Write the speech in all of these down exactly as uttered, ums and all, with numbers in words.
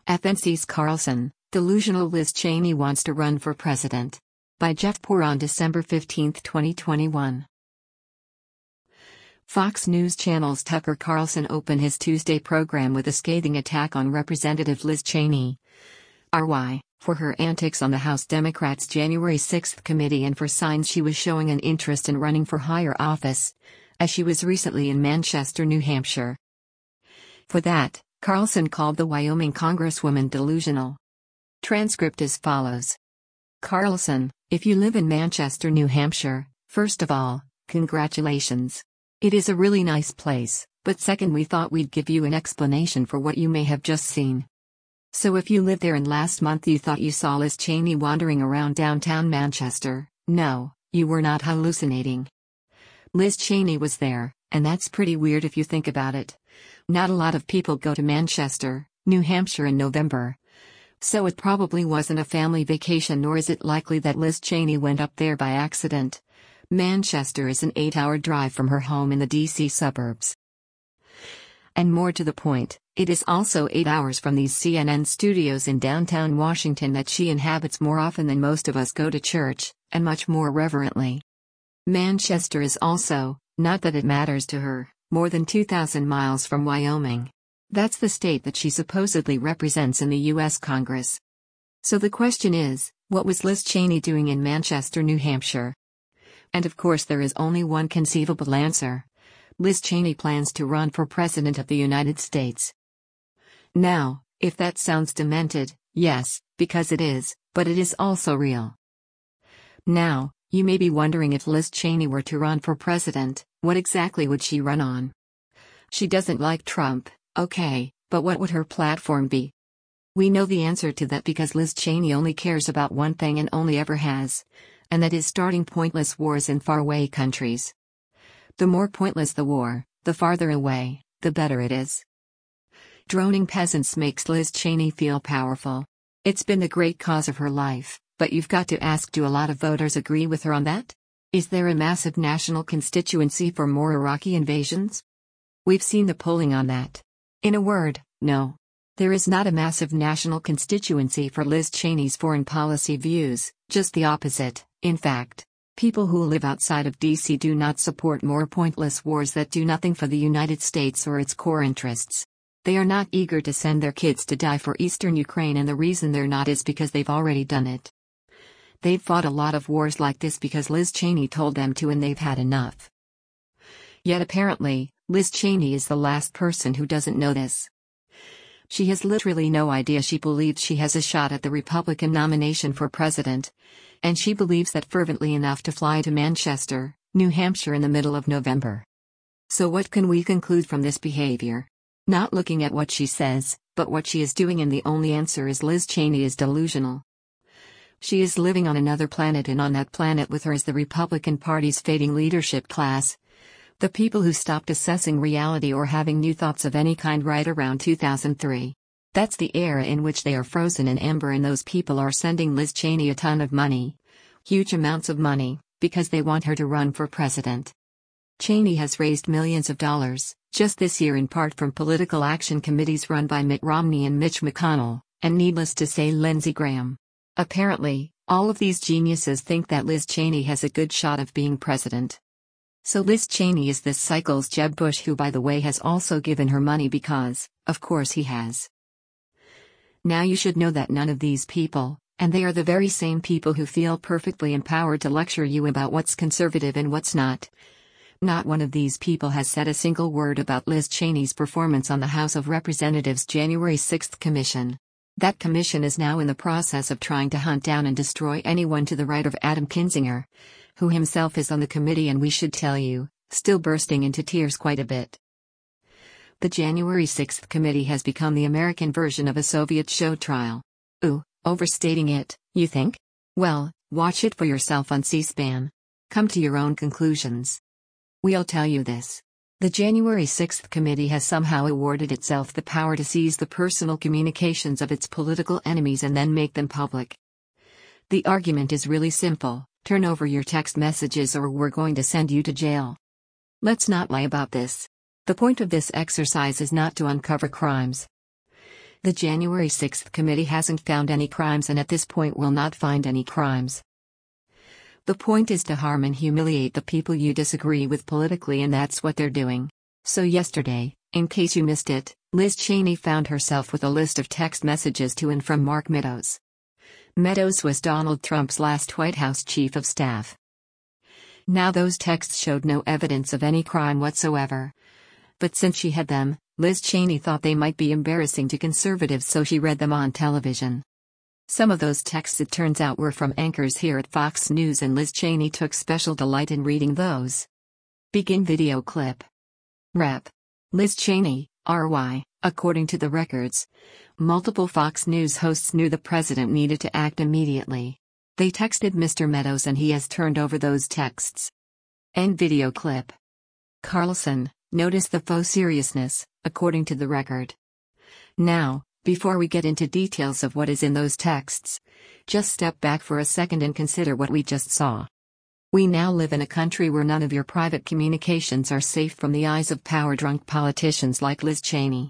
F N C's Carlson, delusional Liz Cheney wants to run for president. By Jeff Poor on December fifteenth, twenty twenty-one. Fox News Channel's Tucker Carlson opened his Tuesday program with a scathing attack on Representative Liz Cheney, R Y, for her antics on the House Democrats' January sixth committee and for signs she was showing an interest in running for higher office, as she was recently in Manchester, New Hampshire. For that, Carlson called the Wyoming Congresswoman delusional. Transcript as follows. Carlson, if you live in Manchester, New Hampshire, first of all, congratulations. It is a really nice place, but second, we thought we'd give you an explanation for what you may have just seen. So if you lived there and last month you thought you saw Liz Cheney wandering around downtown Manchester, no, you were not hallucinating. Liz Cheney was there, and that's pretty weird if you think about it. Not a lot of people go to Manchester, New Hampshire in November. So it probably wasn't a family vacation, nor is it likely that Liz Cheney went up there by accident. Manchester is an eight-hour drive from her home in the D C suburbs. And more to the point, it is also eight hours from these C N N studios in downtown Washington that she inhabits more often than most of us go to church, and much more reverently. Manchester is also, not that it matters to her, more than two thousand miles from Wyoming. That's the state that she supposedly represents in the U S Congress. So the question is, what was Liz Cheney doing in Manchester, New Hampshire? And of course there is only one conceivable answer. Liz Cheney plans to run for president of the United States. Now, if that sounds demented, yes, because it is, but it is also real. Now, you may be wondering, if Liz Cheney were to run for president, what exactly would she run on? She doesn't like Trump, okay, but what would her platform be? We know the answer to that because Liz Cheney only cares about one thing and only ever has, and that is starting pointless wars in faraway countries. The more pointless the war, the farther away, the better it is. Droning peasants makes Liz Cheney feel powerful. It's been the great cause of her life, but you've got to ask, do a lot of voters agree with her on that? Is there a massive national constituency for more Iraqi invasions? We've seen the polling on that. In a word, no. There is not a massive national constituency for Liz Cheney's foreign policy views, just the opposite, in fact. People who live outside of D C do not support more pointless wars that do nothing for the United States or its core interests. They are not eager to send their kids to die for eastern Ukraine, and the reason they're not is because they've already done it. They've fought a lot of wars like this because Liz Cheney told them to, and they've had enough. Yet apparently, Liz Cheney is the last person who doesn't know this. She has literally no idea she believes she has a shot at the Republican nomination for president, and she believes that fervently enough to fly to Manchester, New Hampshire in the middle of November. So what can we conclude from this behavior? Not looking at what she says, but what she is doing, and the only answer is Liz Cheney is delusional. She is living on another planet, and on that planet with her is the Republican Party's fading leadership class. The people who stopped assessing reality or having new thoughts of any kind right around two thousand three. That's the era in which they are frozen in amber, and those people are sending Liz Cheney a ton of money. Huge amounts of money, because they want her to run for president. Cheney has raised millions of dollars, just this year, in part from political action committees run by Mitt Romney and Mitch McConnell, and needless to say Lindsey Graham. Apparently, all of these geniuses think that Liz Cheney has a good shot of being president. So Liz Cheney is this cycle's Jeb Bush, who by the way has also given her money because, of course he has. Now you should know that none of these people, and they are the very same people who feel perfectly empowered to lecture you about what's conservative and what's not. Not one of these people has said a single word about Liz Cheney's performance on the House of Representatives' January sixth commission. That commission is now in the process of trying to hunt down and destroy anyone to the right of Adam Kinzinger, who himself is on the committee, and we should tell you, still bursting into tears quite a bit. The January sixth committee has become the American version of a Soviet show trial. Ooh, overstating it, you think? Well, watch it for yourself on C-SPAN. Come to your own conclusions. We'll tell you this. The January sixth committee has somehow awarded itself the power to seize the personal communications of its political enemies and then make them public. The argument is really simple: turn over your text messages or we're going to send you to jail. Let's not lie about this. The point of this exercise is not to uncover crimes. The January sixth committee hasn't found any crimes and at this point will not find any crimes. The point is to harm and humiliate the people you disagree with politically, and that's what they're doing. So yesterday, in case you missed it, Liz Cheney found herself with a list of text messages to and from Mark Meadows. Meadows was Donald Trump's last White House chief of staff. Now those texts showed no evidence of any crime whatsoever. But since she had them, Liz Cheney thought they might be embarrassing to conservatives, so she read them on television. Some of those texts, it turns out, were from anchors here at Fox News, and Liz Cheney took special delight in reading those. Begin video clip. Rep. Liz Cheney, R Y, according to the records, multiple Fox News hosts knew the president needed to act immediately. They texted Mister Meadows and he has turned over those texts. End video clip. Carlson, notice the faux seriousness, according to the record. Now, before we get into details of what is in those texts, just step back for a second and consider what we just saw. We now live in a country where none of your private communications are safe from the eyes of power-drunk politicians like Liz Cheney.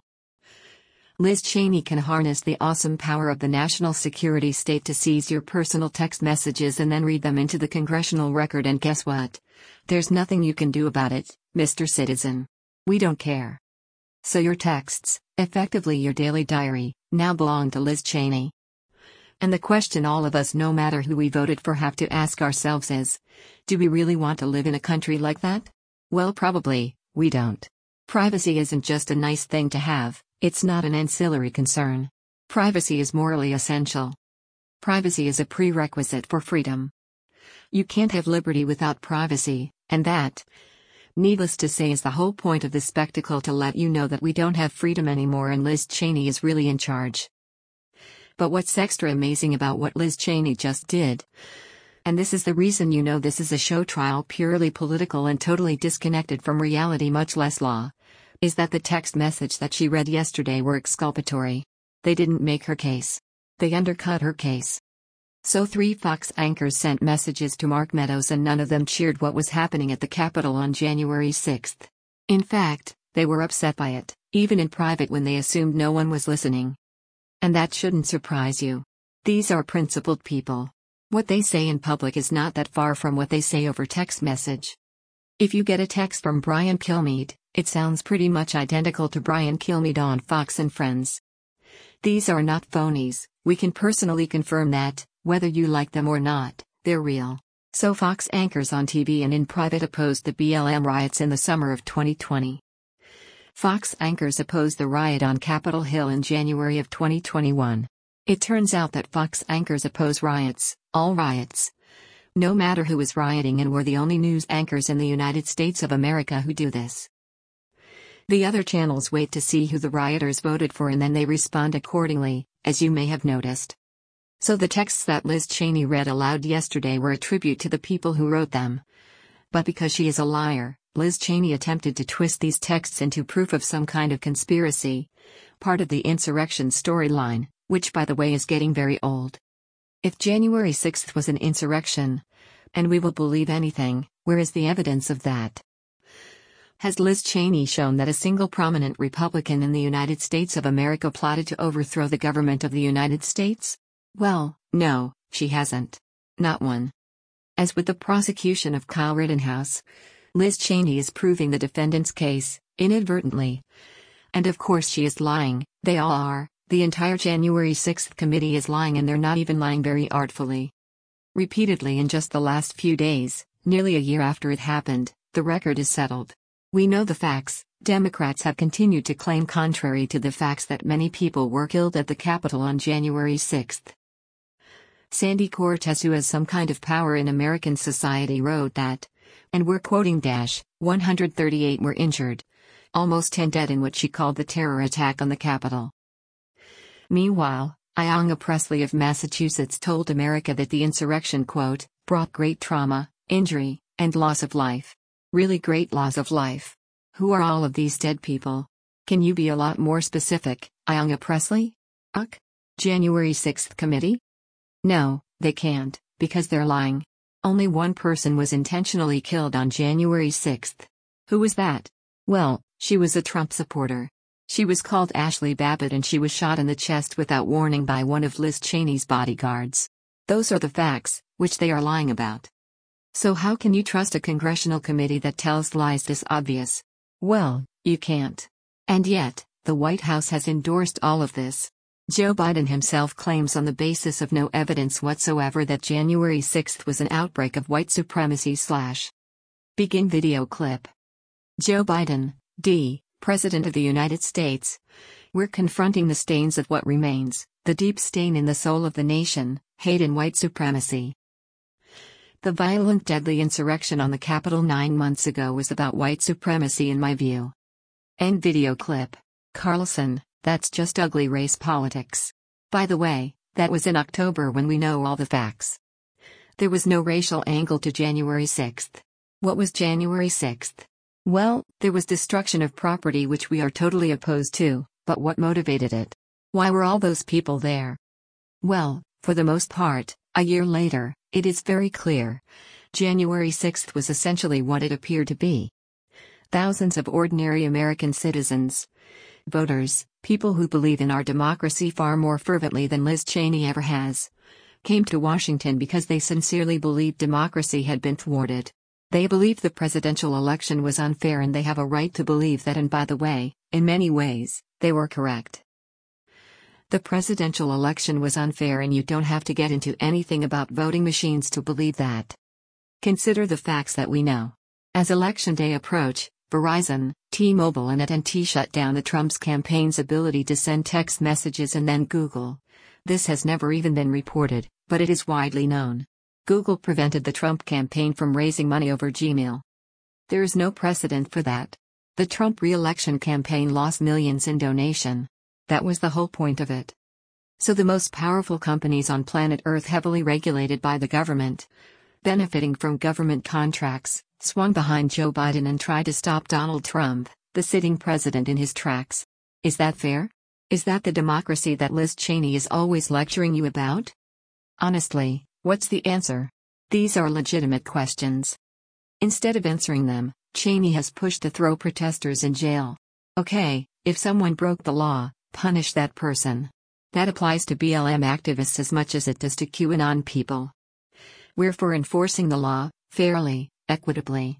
Liz Cheney can harness the awesome power of the national security state to seize your personal text messages and then read them into the congressional record, and guess what? There's nothing you can do about it, Mister Citizen. We don't care. So your texts, effectively your daily diary, now belong to Liz Cheney. And the question all of us, no matter who we voted for, have to ask ourselves is, do we really want to live in a country like that? Well, probably, we don't. Privacy isn't just a nice thing to have, it's not an ancillary concern. Privacy is morally essential. Privacy is a prerequisite for freedom. You can't have liberty without privacy, and that, needless to say, is the whole point of this spectacle, to let you know that we don't have freedom anymore and Liz Cheney is really in charge. But what's extra amazing about what Liz Cheney just did, and this is the reason you know this is a show trial, purely political and totally disconnected from reality, much less law, is that the text message that she read yesterday were exculpatory. They didn't make her case. They undercut her case. So three Fox anchors sent messages to Mark Meadows and none of them cheered what was happening at the Capitol on January sixth. In fact, they were upset by it, even in private, when they assumed no one was listening. And that shouldn't surprise you. These are principled people. What they say in public is not that far from what they say over text message. If you get a text from Brian Kilmeade, it sounds pretty much identical to Brian Kilmeade on Fox and Friends. These are not phonies, we can personally confirm that, whether you like them or not, they're real. So Fox anchors on T V and in private opposed the B L M riots in the summer of twenty twenty. Fox anchors opposed the riot on Capitol Hill in January of twenty twenty-one. It turns out that Fox anchors oppose riots, all riots. No matter who is rioting, and we're the only news anchors in the United States of America who do this. The other channels wait to see who the rioters voted for and then they respond accordingly, as you may have noticed. So the texts that Liz Cheney read aloud yesterday were a tribute to the people who wrote them. But because she is a liar, Liz Cheney attempted to twist these texts into proof of some kind of conspiracy, part of the insurrection storyline, which by the way is getting very old. If January sixth was an insurrection, and we will believe anything, where is the evidence of that? Has Liz Cheney shown that a single prominent Republican in the United States of America plotted to overthrow the government of the United States? Well, no, she hasn't. Not one. As with the prosecution of Kyle Rittenhouse, Liz Cheney is proving the defendant's case, inadvertently. And of course she is lying, they all are, the entire January sixth committee is lying, and they're not even lying very artfully. Repeatedly in just the last few days, nearly a year after it happened, the record is settled. We know the facts. Democrats have continued to claim contrary to the facts that many people were killed at the Capitol on January sixth. Sandy Cortez, who has some kind of power in American society, wrote that, and we're quoting, dash, one hundred thirty-eight were injured. Almost ten dead in what she called the terror attack on the Capitol. Meanwhile, Ayanna Pressley of Massachusetts told America that the insurrection, quote, brought great trauma, injury, and loss of life. Really great loss of life. Who are all of these dead people? Can you be a lot more specific, Ayanna Pressley? Ugh. January sixth committee? No, they can't, because they're lying. Only one person was intentionally killed on January sixth. Who was that? Well, she was a Trump supporter. She was called Ashley Babbitt and she was shot in the chest without warning by one of Liz Cheney's bodyguards. Those are the facts, which they are lying about. So how can you trust a congressional committee that tells lies this obvious? Well, you can't. And yet, the White House has endorsed all of this. Joe Biden himself claims on the basis of no evidence whatsoever that January sixth was an outbreak of white supremacy slash. Begin video clip. Joe Biden, D., President of the United States. We're confronting the stains of what remains, the deep stain in the soul of the nation, hate and white supremacy. The violent, deadly insurrection on the Capitol nine months ago was about white supremacy in my view. End video clip. Carlson, that's just ugly race politics. By the way, that was in October when we know all the facts. There was no racial angle to January sixth. What was January sixth? Well, there was destruction of property which we are totally opposed to, but what motivated it? Why were all those people there? Well, for the most part, a year later, it is very clear. January sixth was essentially what it appeared to be. Thousands of ordinary American citizens, voters, people who believe in our democracy far more fervently than Liz Cheney ever has, came to Washington because they sincerely believed democracy had been thwarted. They believed the presidential election was unfair and they have a right to believe that, and by the way, in many ways, they were correct. The presidential election was unfair and you don't have to get into anything about voting machines to believe that. Consider the facts that we know. As election day approached, Verizon, T-Mobile and A T and T shut down the Trump's campaign's ability to send text messages, and then Google. This has never even been reported, but it is widely known. Google prevented the Trump campaign from raising money over Gmail. There is no precedent for that. The Trump re-election campaign lost millions in donation. That was the whole point of it. So the most powerful companies on planet Earth, heavily regulated by the government, benefiting from government contracts, swung behind Joe Biden and tried to stop Donald Trump, the sitting president, in his tracks. Is that fair? Is that the democracy that Liz Cheney is always lecturing you about? Honestly, what's the answer? These are legitimate questions. Instead of answering them, Cheney has pushed to throw protesters in jail. Okay, if someone broke the law, punish that person. That applies to B L M activists as much as it does to QAnon people. We're for enforcing the law, fairly, equitably.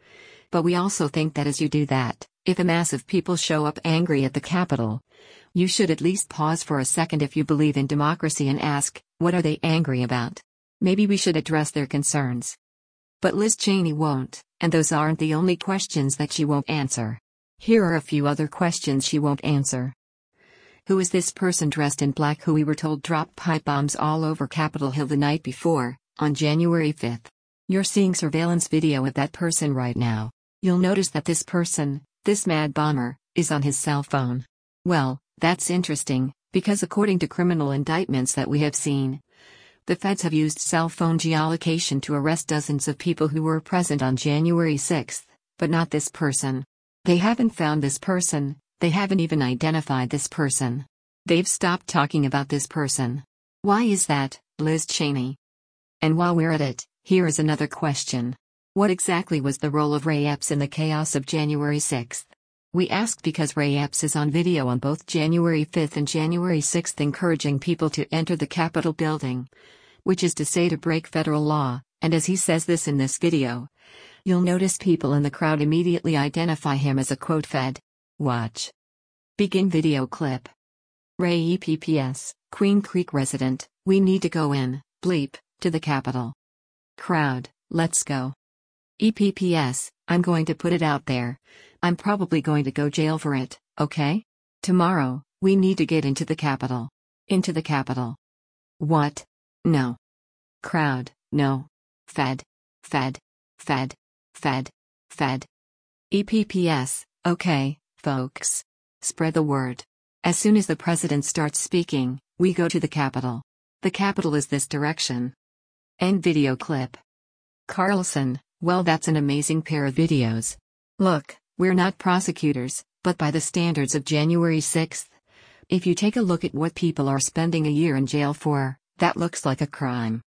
But we also think that as you do that, if a mass of people show up angry at the Capitol, you should at least pause for a second if you believe in democracy and ask, what are they angry about? Maybe we should address their concerns. But Liz Cheney won't, and those aren't the only questions that she won't answer. Here are a few other questions she won't answer. Who is this person dressed in black who we were told dropped pipe bombs all over Capitol Hill the night before, on January fifth? You're seeing surveillance video of that person right now. You'll notice that this person, this mad bomber, is on his cell phone. Well, that's interesting, because according to criminal indictments that we have seen, the feds have used cell phone geolocation to arrest dozens of people who were present on January sixth, but not this person. They haven't found this person, they haven't even identified this person. They've stopped talking about this person. Why is that, Liz Cheney? And while we're at it, here is another question. What exactly was the role of Ray Epps in the chaos of January sixth? We ask because Ray Epps is on video on both January fifth and January sixth encouraging people to enter the Capitol building, which is to say to break federal law, and as he says this in this video, you'll notice people in the crowd immediately identify him as a quote Fed. Watch. Begin video clip. Ray E P P S, Queen Creek resident, we need to go in, bleep, to the Capitol. Crowd, let's go. E P P S, I'm going to put it out there. I'm probably going to go jail for it, okay? Tomorrow, we need to get into the Capitol. Into the Capitol. What? No. Crowd, no. Fed. Fed. Fed. Fed. Fed. E P P S, okay, folks. Spread the word. As soon as the president starts speaking, we go to the Capitol. The Capitol is this direction. End video clip. Carlson, well, that's an amazing pair of videos. Look, we're not prosecutors, but by the standards of January sixth, if you take a look at what people are spending a year in jail for, that looks like a crime.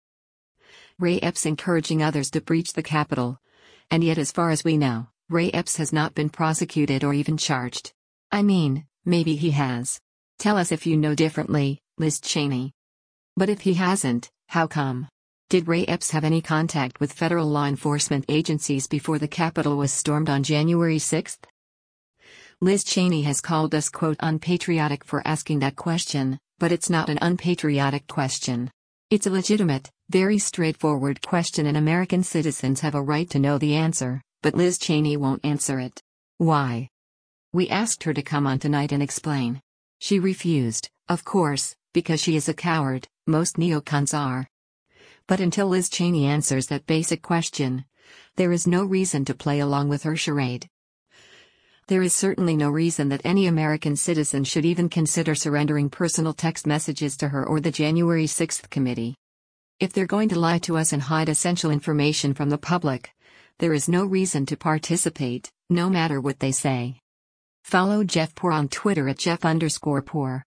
Ray Epps encouraging others to breach the Capitol. And yet, as far as we know, Ray Epps has not been prosecuted or even charged. I mean, Maybe he has. Tell us if you know differently, Liz Cheney. But if he hasn't, how come? Did Ray Epps have any contact with federal law enforcement agencies before the Capitol was stormed on January sixth? Liz Cheney has called us quote unpatriotic for asking that question, but it's not an unpatriotic question. It's a legitimate, very straightforward question and American citizens have a right to know the answer, but Liz Cheney won't answer it. Why? We asked her to come on tonight and explain. She refused, of course, because she is a coward, most neocons are. But until Liz Cheney answers that basic question, there is no reason to play along with her charade. There is certainly no reason that any American citizen should even consider surrendering personal text messages to her or the January sixth committee. If they're going to lie to us and hide essential information from the public, there is no reason to participate, no matter what they say. Follow Jeff Poor on Twitter at Jeff underscore Poor.